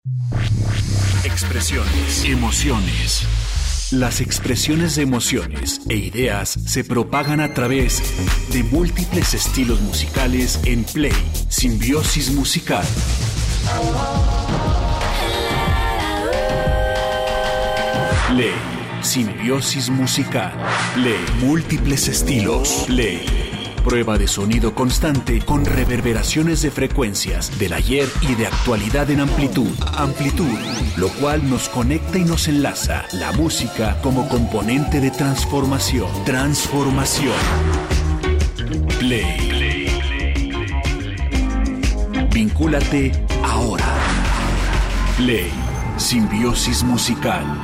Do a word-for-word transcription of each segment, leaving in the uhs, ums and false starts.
Expresiones, emociones. Las expresiones de emociones e ideas se propagan a través de múltiples estilos musicales en Play, Simbiosis Musical. Play, Simbiosis Musical. Play, múltiples estilos. Play, prueba de sonido constante con reverberaciones de frecuencias del ayer y de actualidad en amplitud. Amplitud, lo cual nos conecta y nos enlaza la música como componente de transformación. Transformación. Play. Vincúlate ahora. Play, Simbiosis Musical.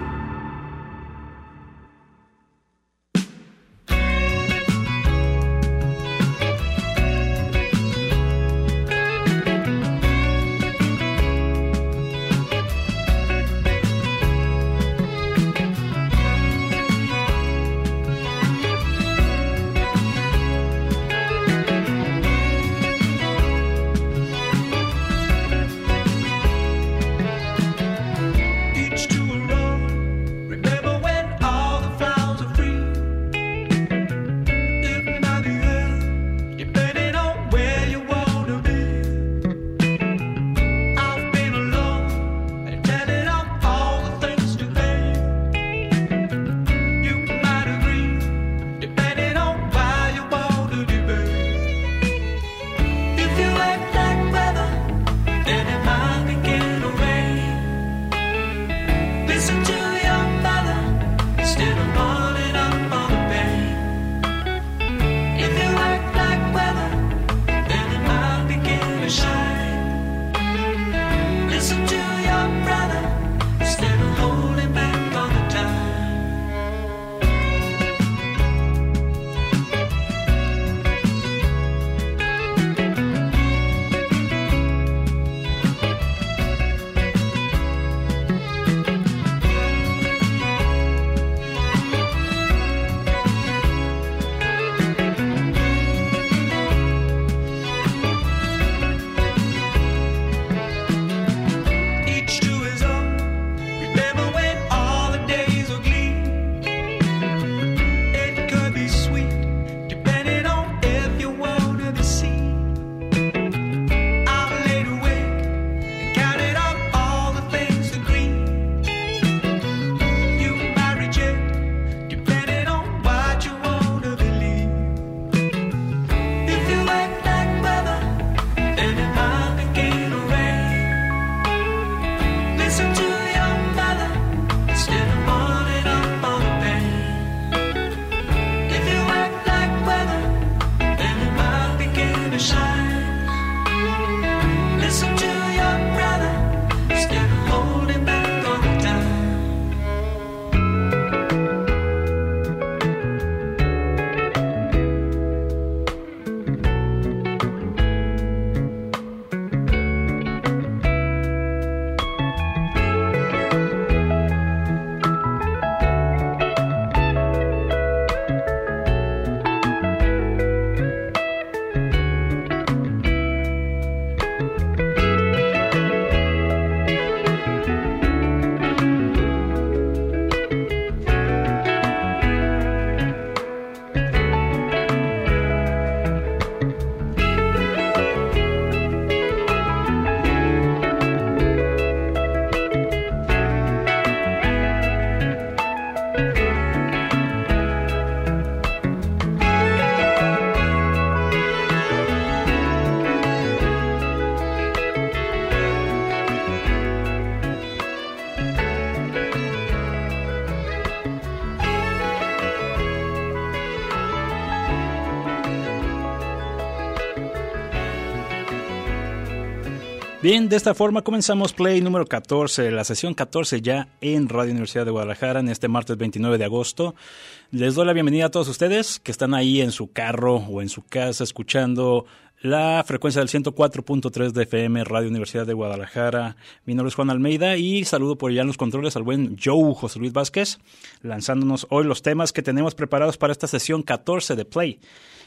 Bien, de esta forma comenzamos Play número catorce, la sesión catorce ya en Radio Universidad de Guadalajara en este martes veintinueve de agosto. Les doy la bienvenida a todos ustedes que están ahí en su carro o en su casa escuchando la frecuencia del ciento cuatro punto tres de F M, Radio Universidad de Guadalajara. Mi nombre es Juan Almeida y saludo por allá en los controles al buen Joe José Luis Vázquez, lanzándonos hoy los temas que tenemos preparados para esta sesión catorce de Play.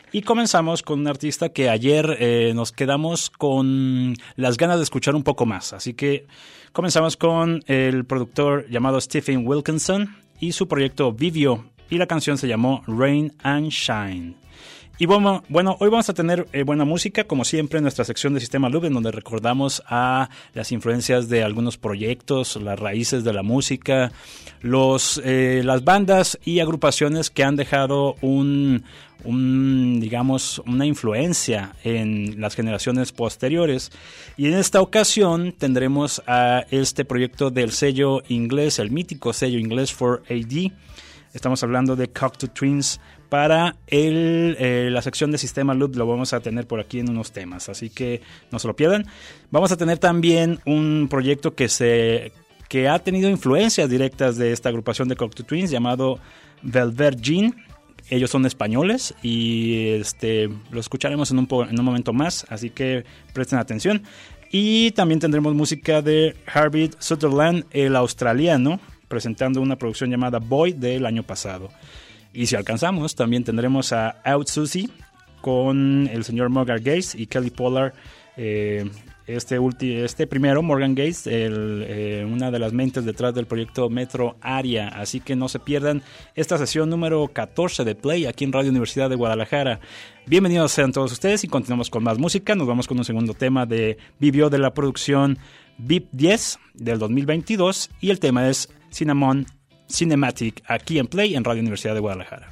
Y comenzamos con un artista que ayer eh, nos quedamos con las ganas de escuchar un poco más. Así que comenzamos con el productor llamado Stephen Wilkinson y su proyecto Vivio. Y la canción se llamó Rain and Shine. Y bueno, bueno, hoy vamos a tener eh, buena música, como siempre, en nuestra sección de Sistema Loop, en donde recordamos a las influencias de algunos proyectos, las raíces de la música, los, eh, las bandas y agrupaciones que han dejado un, un, digamos, una influencia en las generaciones posteriores. Y en esta ocasión tendremos a este proyecto del sello inglés, el mítico sello inglés cuatro A D. Estamos hablando de Cocteau Twins. Para el, eh, la sección de Sistema Loop lo vamos a tener por aquí en unos temas, así que no se lo pierdan. Vamos a tener también un proyecto que, se, que ha tenido influencias directas de esta agrupación de Cocteau Twins llamado Velvet Jean. Ellos son españoles y este, lo escucharemos en un, po- en un momento más, así que presten atención. Y también tendremos música de Harvey Sutherland, el australiano, presentando una producción llamada Boy del año pasado. Y si alcanzamos, también tendremos a Out Susie con el señor Morgan Gates y Kelly Pollard. Eh, este, ulti- este primero, Morgan Gates, el, eh, una de las mentes detrás del proyecto Metro Aria. Así que no se pierdan esta sesión número catorce de Play aquí en Radio Universidad de Guadalajara. Bienvenidos sean todos ustedes y continuamos con más música. Nos vamos con un segundo tema de Vivio de la producción V I P diez del dos mil veintidós y el tema es Cinnamon Cinematic, aquí en Play en Radio Universidad de Guadalajara.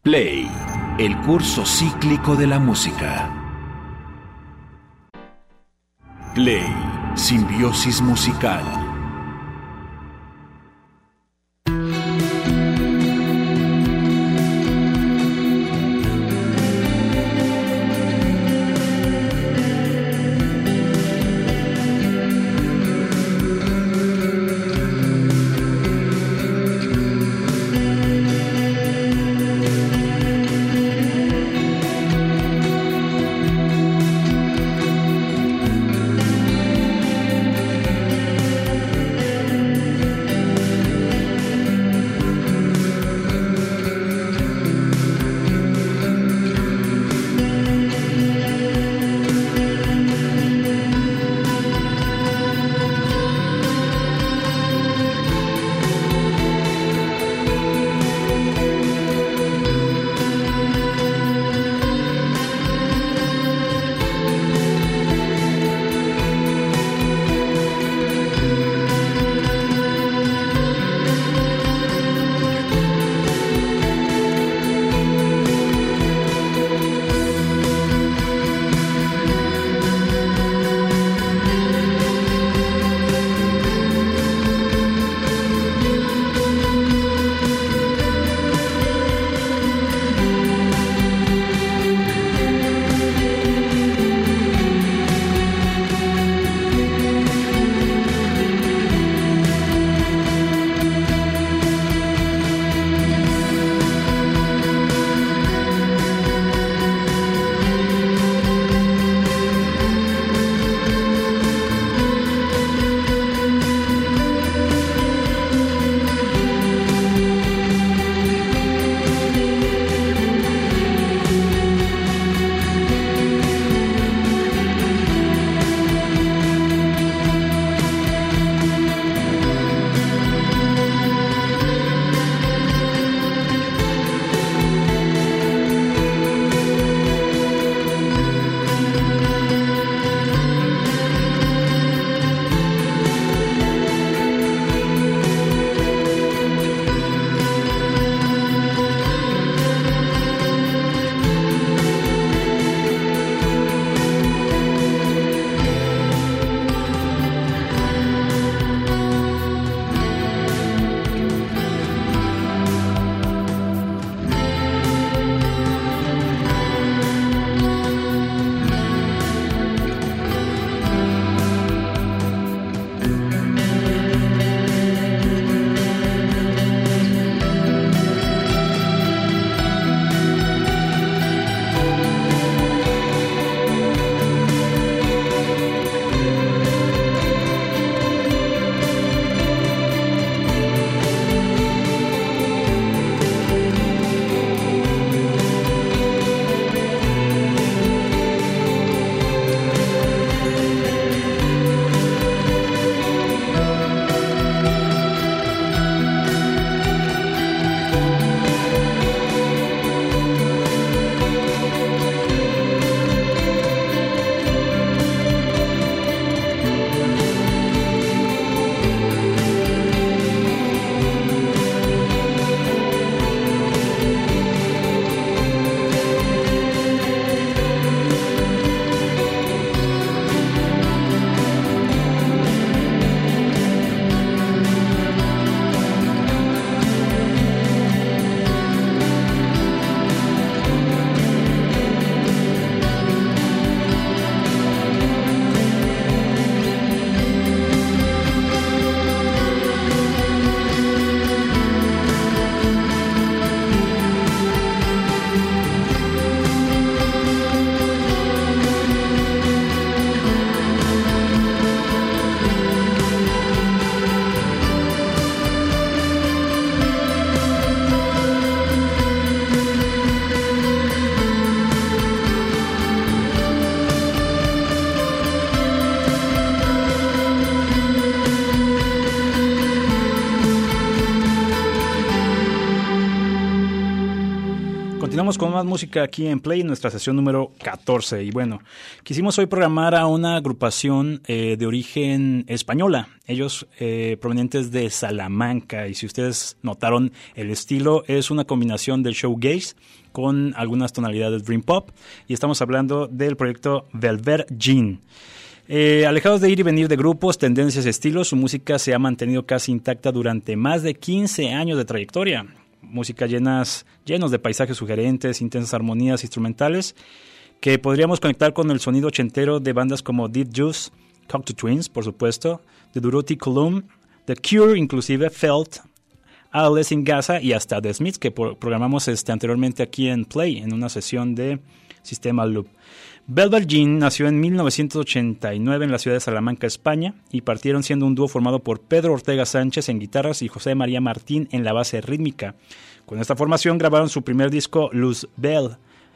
Play, el curso cíclico de la música. Play, simbiosis musical. Continuamos con más música aquí en Play, en nuestra sesión número catorce. Y bueno, quisimos hoy programar a una agrupación eh, de origen española, ellos eh, provenientes de Salamanca. Y si ustedes notaron, el estilo es una combinación del shoegaze con algunas tonalidades dream pop. Y estamos hablando del proyecto Velvet Jean. Eh, alejados de ir y venir de grupos, tendencias, estilos, su música se ha mantenido casi intacta durante más de quince años de trayectoria. Música llenas, llenos de paisajes sugerentes, intensas armonías instrumentales que podríamos conectar con el sonido ochentero de bandas como Deep Juice, Cocteau Twins, por supuesto, The Durruti Column, The Cure, inclusive Felt, Adolescent Gaza y hasta The Smiths, que pro- programamos este, anteriormente aquí en Play, en una sesión de Sistema Loop. Velvet Jean nació en mil novecientos ochenta y nueve en la ciudad de Salamanca, España, y partieron siendo un dúo formado por Pedro Ortega Sánchez en guitarras y José María Martín en la base rítmica. Con esta formación grabaron su primer disco, Luz Bell,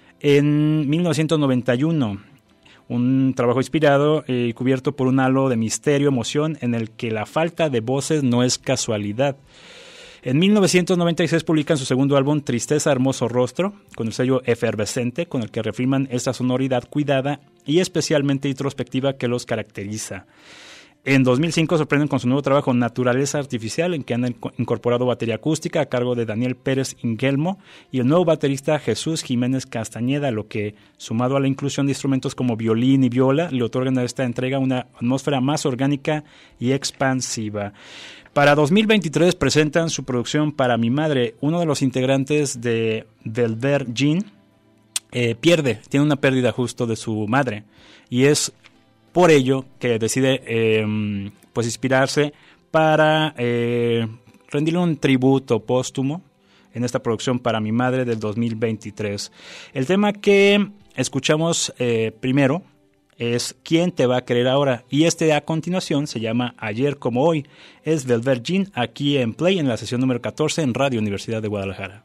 en mil novecientos noventa y uno, un trabajo inspirado y eh, cubierto por un halo de misterio, emoción, en el que la falta de voces no es casualidad. En mil novecientos noventa y seis publican su segundo álbum, Tristeza, Hermoso Rostro, con el sello Efervescente, con el que reafirman esta sonoridad cuidada y especialmente introspectiva que los caracteriza. En dos mil cinco sorprenden con su nuevo trabajo, Naturaleza Artificial, en que han incorporado batería acústica a cargo de Daniel Pérez Ingelmo y el nuevo baterista Jesús Jiménez Castañeda, lo que, sumado a la inclusión de instrumentos como violín y viola, le otorgan a esta entrega una atmósfera más orgánica y expansiva. Para dos mil veintitrés presentan su producción Para mi madre. Uno de los integrantes de Velvet Jean eh, pierde, tiene una pérdida justo de su madre, y es por ello que decide eh, pues inspirarse para eh, rendirle un tributo póstumo en esta producción Para mi madre del dos mil veintitrés. El tema que escuchamos eh, primero es ¿Quién te va a querer ahora? Y este a continuación se llama Ayer como hoy. Es Velvet Jean aquí en Play en la sesión número catorce en Radio Universidad de Guadalajara.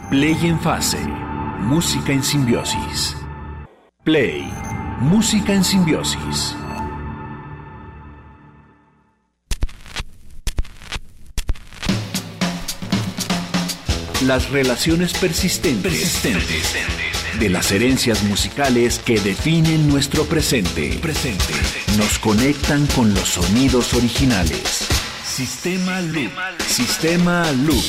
Play en fase. Música en simbiosis. Play. Música en simbiosis. Las relaciones persistentes, persistentes de las herencias musicales que definen nuestro presente, presente, nos conectan con los sonidos originales. Sistema Loop. Sistema Loop.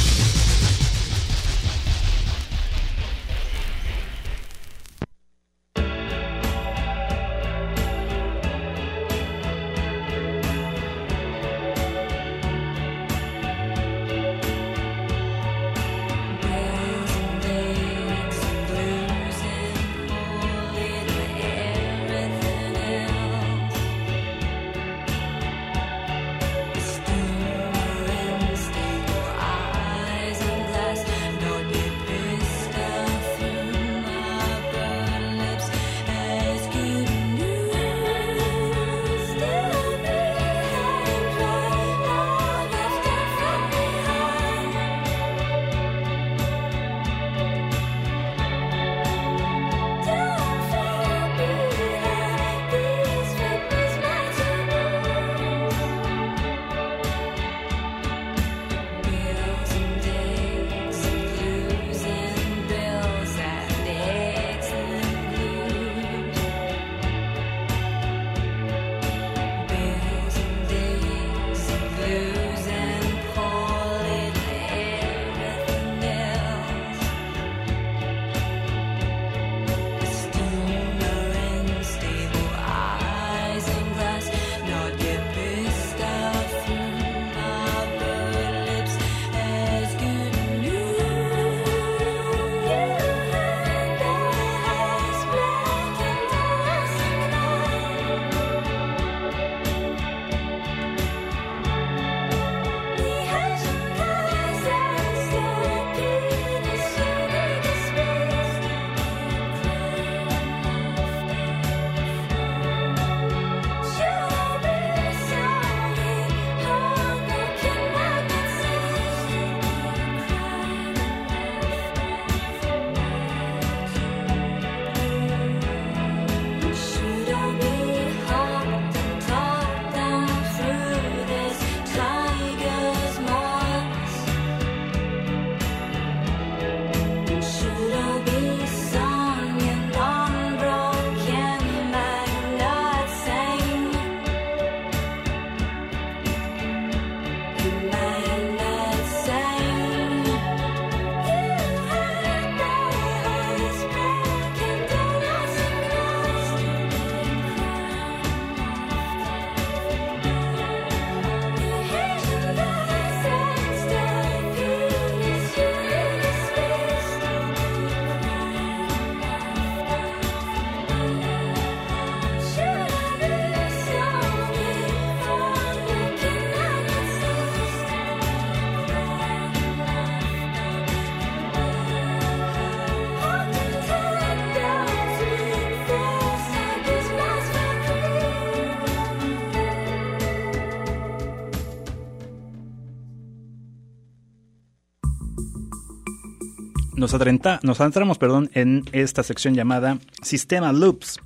Nos, adentra, nos adentramos perdón, en esta sección llamada Sistema Loops,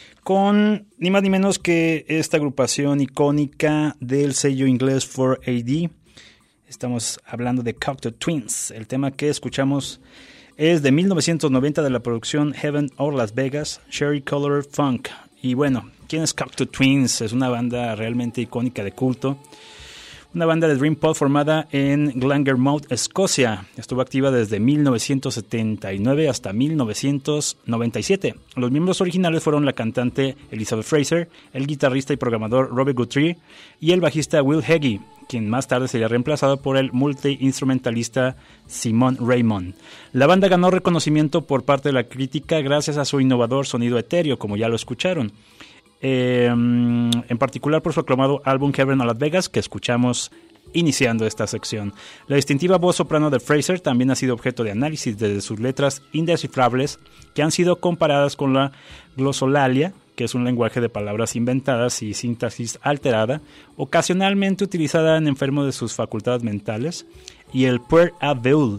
con ni más ni menos que esta agrupación icónica del sello inglés cuatro A D. Estamos hablando de Cocteau Twins. El tema que escuchamos es de mil novecientos noventa de la producción Heaven or Las Vegas, Cherry Colored Funk. Y bueno, ¿quién es Cocteau Twins? Es una banda realmente icónica de culto. Una banda de Dream Pop formada en Glengarmouth, Escocia. Estuvo activa desde mil novecientos setenta y nueve hasta mil novecientos noventa y siete. Los miembros originales fueron la cantante Elizabeth Fraser, el guitarrista y programador Robert Guthrie y el bajista Will Heggie, quien más tarde sería reemplazado por el multi-instrumentalista Simon Raymond. La banda ganó reconocimiento por parte de la crítica gracias a su innovador sonido etéreo, como ya lo escucharon. Eh, en particular por su aclamado álbum Heaven or Las Vegas, que escuchamos iniciando esta sección. La distintiva voz soprano de Fraser también ha sido objeto de análisis desde sus letras indescifrables, que han sido comparadas con la glosolalia, que es un lenguaje de palabras inventadas y sintaxis alterada, ocasionalmente utilizada en enfermos de sus facultades mentales, y el puer aveul,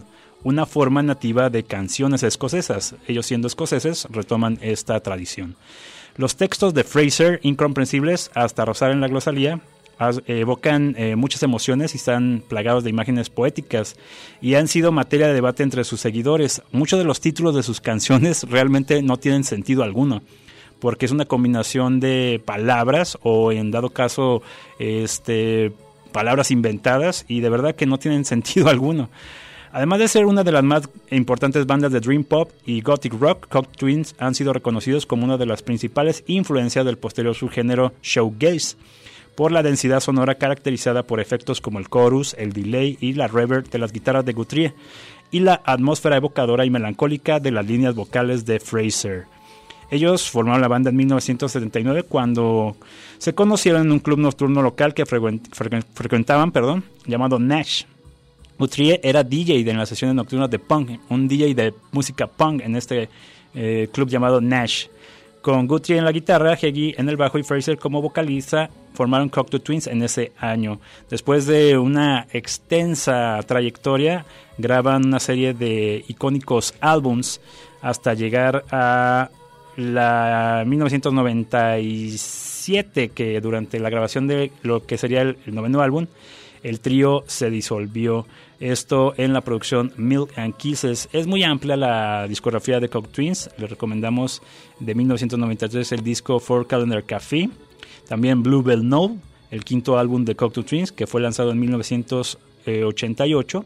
una forma nativa de canciones escocesas. Ellos, siendo escoceses, retoman esta tradición. Los textos de Fraser, incomprensibles hasta rozar en la glosalía, evocan eh, muchas emociones y están plagados de imágenes poéticas y han sido materia de debate entre sus seguidores. Muchos de los títulos de sus canciones realmente no tienen sentido alguno, porque es una combinación de palabras o, en dado caso, este, palabras inventadas, y de verdad que no tienen sentido alguno. Además de ser una de las más importantes bandas de Dream Pop y Gothic Rock, Cocteau Twins han sido reconocidos como una de las principales influencias del posterior subgénero shoegaze, por la densidad sonora caracterizada por efectos como el chorus, el delay y la reverb de las guitarras de Guthrie, y la atmósfera evocadora y melancólica de las líneas vocales de Fraser. Ellos formaron la banda en mil novecientos setenta y nueve cuando se conocieron en un club nocturno local que frecuent, frecuent, frecuentaban perdón, llamado Nash. Guthrie era D J en las sesiones nocturnas de punk, un D J de música punk en este eh, club llamado Nash. Con Guthrie en la guitarra, Heggie en el bajo y Fraser como vocalista, formaron Cocteau Twins en ese año. Después de una extensa trayectoria, graban una serie de icónicos álbums hasta llegar a la mil novecientos noventa y siete, que durante la grabación de lo que sería el, el noveno álbum, el trío se disolvió. Esto en la producción Milk and Kisses. Es muy amplia la discografía de Cocteau Twins. Les recomendamos de mil novecientos noventa y tres el disco Four Calendar Café. También Bluebell Knoll, el quinto álbum de Cocteau Twins, que fue lanzado en mil novecientos ochenta y ocho.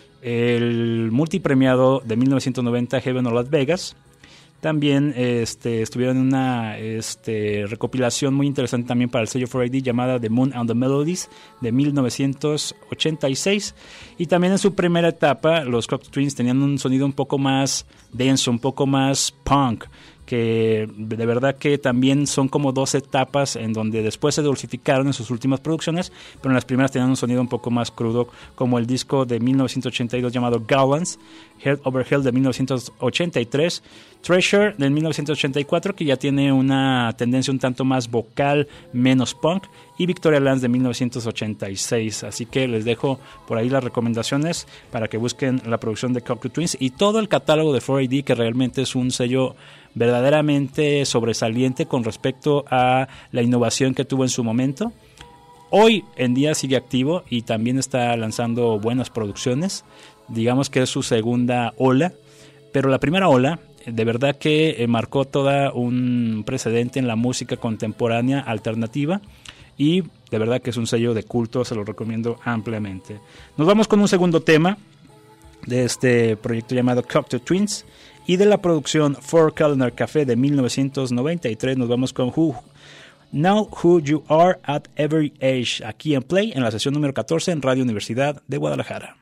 El multipremiado de mil novecientos noventa Heaven o Las Vegas. También este, estuvieron en una este, recopilación muy interesante también para el sello cuatro A D llamada The Moon and the Melodies de mil novecientos ochenta y seis. Y también en su primera etapa los Cocteau Twins tenían un sonido un poco más denso, un poco más punk, que de verdad que también son como dos etapas en donde después se dulcificaron en sus últimas producciones, pero en las primeras tenían un sonido un poco más crudo, como el disco de mil novecientos ochenta y dos llamado Gallants, Head Over Hell de mil novecientos ochenta y tres, Treasure de mil novecientos ochenta y cuatro, que ya tiene una tendencia un tanto más vocal, menos punk, y Victoria Lands de mil novecientos ochenta y seis. Así que les dejo por ahí las recomendaciones para que busquen la producción de Cocteau Twins y todo el catálogo de cuatro A D, que realmente es un sello verdaderamente sobresaliente con respecto a la innovación que tuvo en su momento. Hoy en día sigue activo y también está lanzando buenas producciones. Digamos que es su segunda ola, pero la primera ola de verdad que eh, marcó todo un precedente en la música contemporánea alternativa, y de verdad que es un sello de culto, se lo recomiendo ampliamente. Nos vamos con un segundo tema de este proyecto llamado Cocteau Twins, y de la producción Four Calendar Café de mil novecientos noventa y tres nos vamos con Who Now Who You Are at Every Age, aquí en Play, en la sesión número catorce en Radio Universidad de Guadalajara.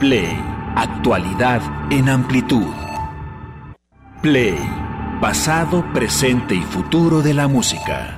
Play, actualidad en amplitud. Play, pasado, presente y futuro de la música.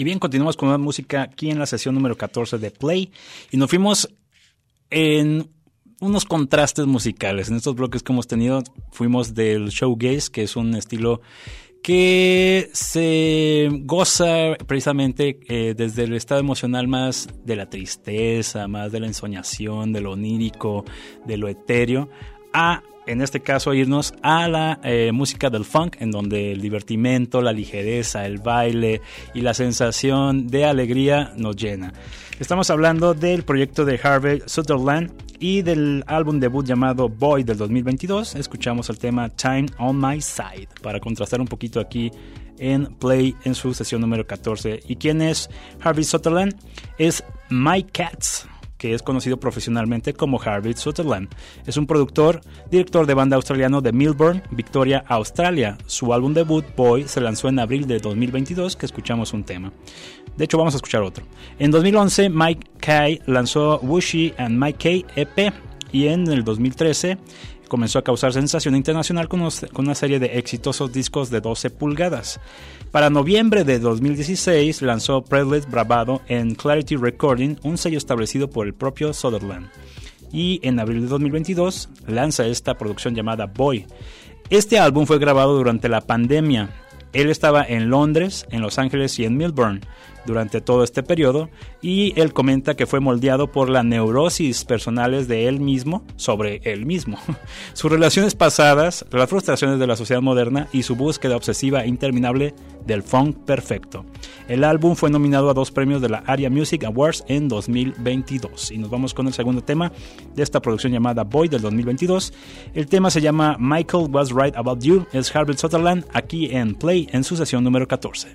Y bien, continuamos con una música aquí en la sesión número catorce de Play y nos fuimos en unos contrastes musicales. En estos bloques que hemos tenido fuimos del shoegaze, que es un estilo que se goza precisamente eh, desde el estado emocional más de la tristeza, más de la ensoñación, de lo onírico, de lo etéreo, a, en este caso, irnos a la eh, música del funk, en donde el divertimento, la ligereza, el baile y la sensación de alegría nos llena. Estamos hablando del proyecto de Harvey Sutherland y del álbum debut llamado Boy del dos mil veintidós. Escuchamos el tema Time on My Side para contrastar un poquito aquí en Play en su sesión número catorce. ¿Y quién es Harvey Sutherland? Es Mike Katz, que es conocido profesionalmente como Harvey Sutherland. Es un productor, director de banda australiano de Melbourne, Victoria, Australia. Su álbum debut, Boy, se lanzó en abril de dos mil veintidós, que escuchamos un tema. De hecho, vamos a escuchar otro. En dos mil once, Mike Kay lanzó Wushy and Mike Kay E P, y en el dos mil trece comenzó a causar sensación internacional con una serie de exitosos discos de doce pulgadas. Para noviembre de dos mil dieciséis lanzó Predlet Bravado en Clarity Recording, un sello establecido por el propio Sutherland. Y en abril de dos mil veintidós lanza esta producción llamada Boy. Este álbum fue grabado durante la pandemia. Él estaba en Londres, en Los Ángeles y en Melbourne durante todo este periodo, y él comenta que fue moldeado por la neurosis personales de él mismo sobre él mismo, sus relaciones pasadas, las frustraciones de la sociedad moderna y su búsqueda obsesiva e interminable del funk perfecto. El álbum fue nominado a dos premios de la ARIA Music Awards en dos mil veintidós. Y nos vamos con el segundo tema de esta producción llamada Boy del dos mil veintidós. El tema se llama Michael Was Right About You. Es Harvey Sutherland aquí en Play en su sesión número catorce.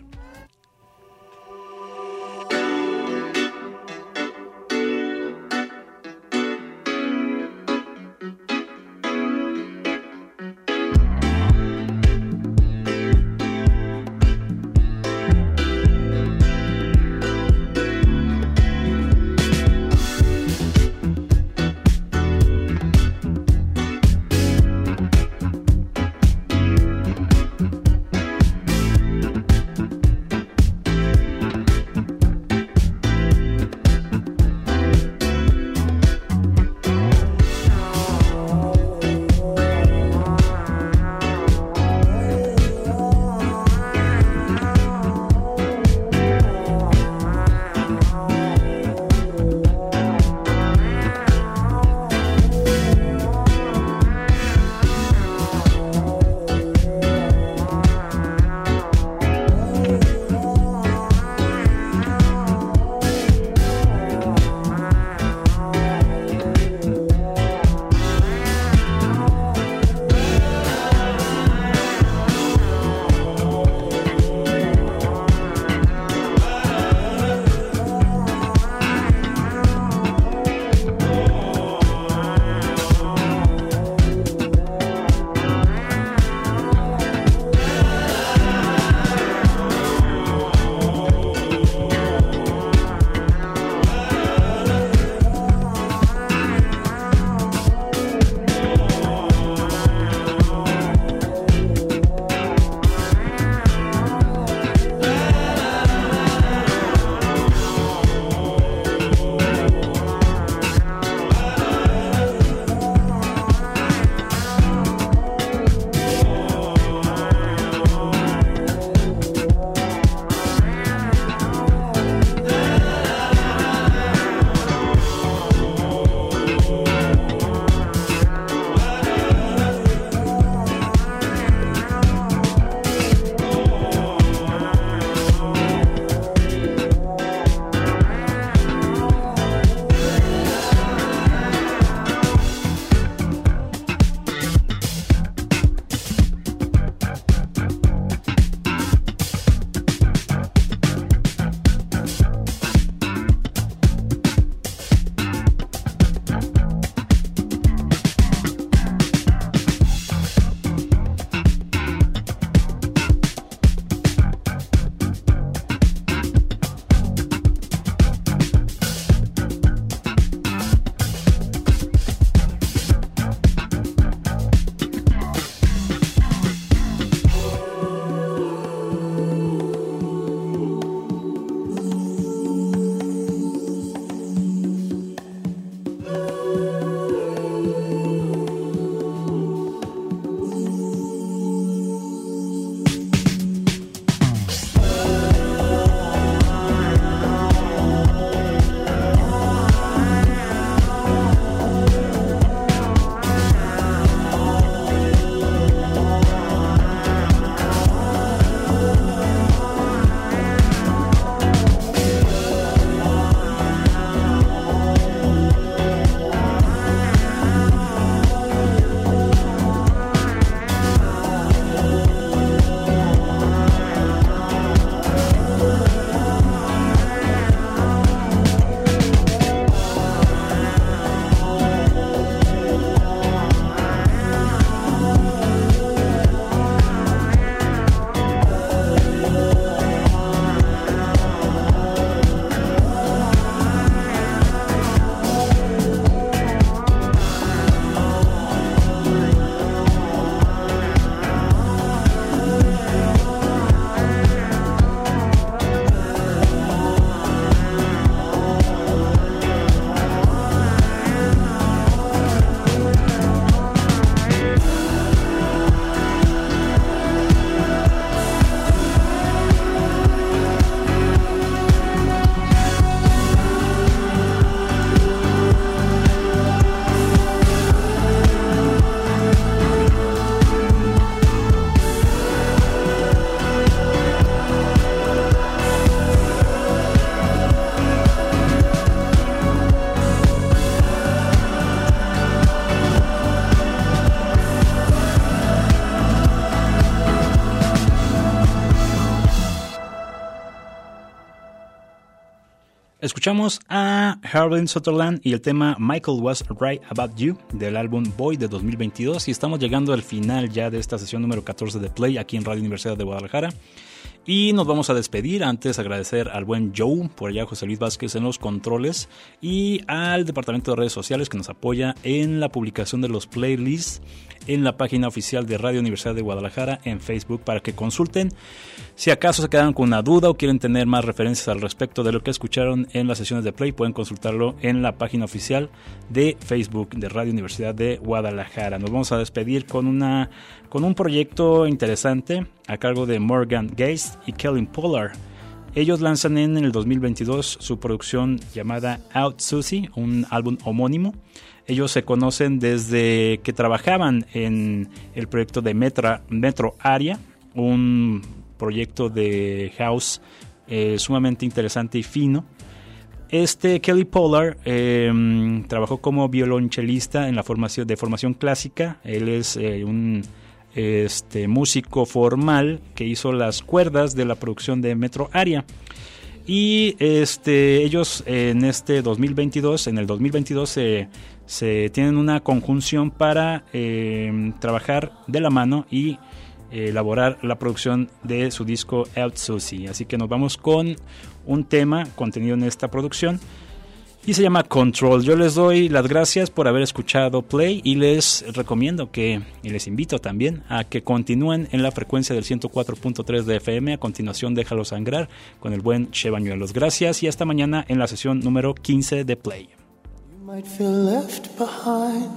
Escuchamos a Harlan Sutherland y el tema Michael Was Right About You del álbum Boy de dos mil veintidós, y estamos llegando al final ya de esta sesión número catorce de Play aquí en Radio Universidad de Guadalajara. Y nos vamos a despedir, antes agradecer al buen Joe, por allá José Luis Vázquez en los controles, y al departamento de redes sociales que nos apoya en la publicación de los playlists en la página oficial de Radio Universidad de Guadalajara en Facebook, para que consulten. Si acaso se quedaron con una duda o quieren tener más referencias al respecto de lo que escucharon en las sesiones de Play, pueden consultarlo en la página oficial de Facebook de Radio Universidad de Guadalajara. Nos vamos a despedir con una con un proyecto interesante a cargo de Morgan Geist y Kelly Pollard. Ellos lanzan en el dos mil veintidós su producción llamada Out Susie, un álbum homónimo. Ellos se conocen desde que trabajaban en el proyecto de Metro, Metro Area, un proyecto de house eh, sumamente interesante y fino. Este Kelly Pollard eh, trabajó como violonchelista en la formación de formación clásica. Él es eh, un este, músico formal que hizo las cuerdas de la producción de Metro Area. Y este, ellos en este dos mil veintidós, en el dos mil veintidós se, se tienen una conjunción para eh, trabajar de la mano y eh, elaborar la producción de su disco Out Susie. Así que nos vamos con un tema contenido en esta producción y se llama Control. Yo les doy las gracias por haber escuchado Play y les recomiendo que, y les invito también a que continúen en la frecuencia del ciento cuatro punto tres de F M. A continuación, Déjalo Sangrar con el buen Che Bañuelos. Gracias y hasta mañana en la sesión número quince de Play. You might feel left behind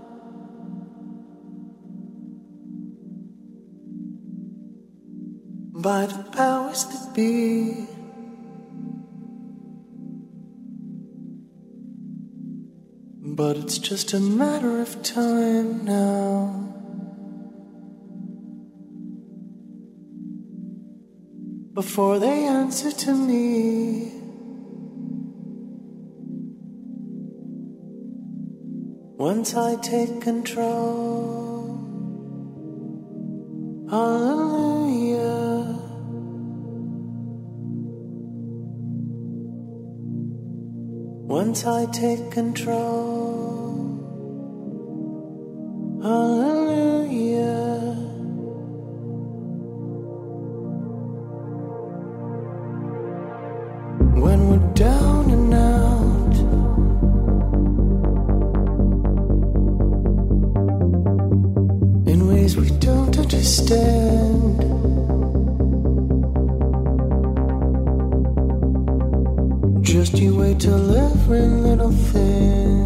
by the powers that be. But it's just a matter of time now. Before they answer to me. Once I take control. Hallelujah. Once I take control. Hallelujah. When we're down and out, in ways we don't understand, just you wait till every little thing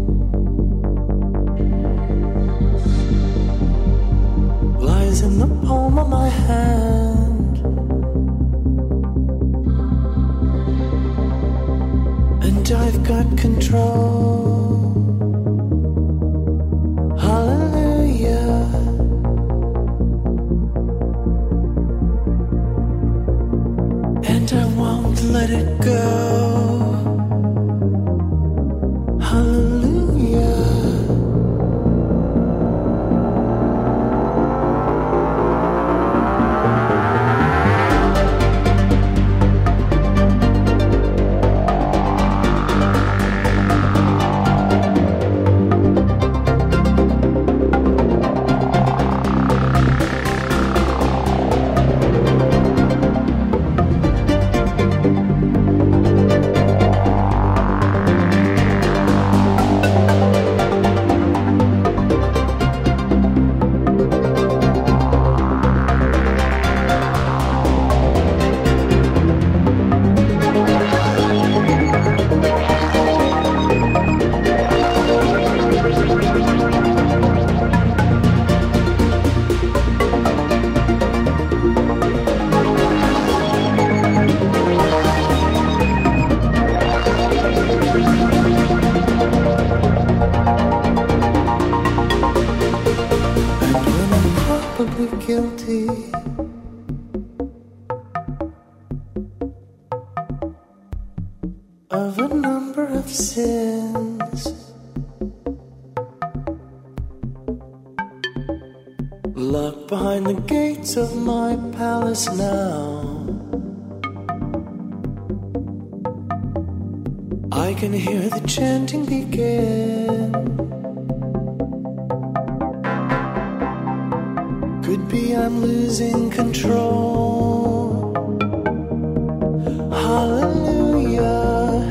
lies in the palm of my hand, and I've got control. Hallelujah. And I won't let it go. Guilty of a number of sins, locked behind the gates of my palace now, I can hear the chanting begin. Could be I'm losing control. Hallelujah.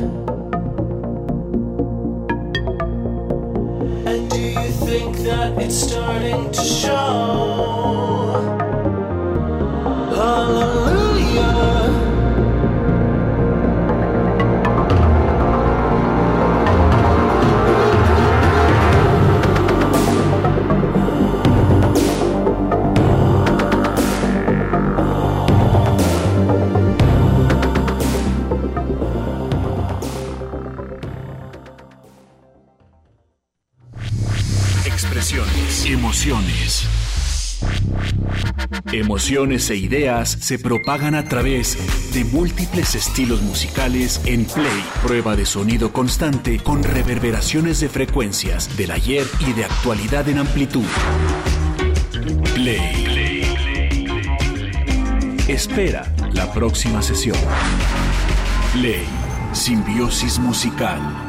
And do you think that it's starting to show? Hallelujah. Expresiones, emociones. Emociones e ideas se propagan a través de múltiples estilos musicales en Play, prueba de sonido constante con reverberaciones de frecuencias del ayer y de actualidad en amplitud. Play. Play, Play, Play. Espera la próxima sesión. Play, simbiosis musical.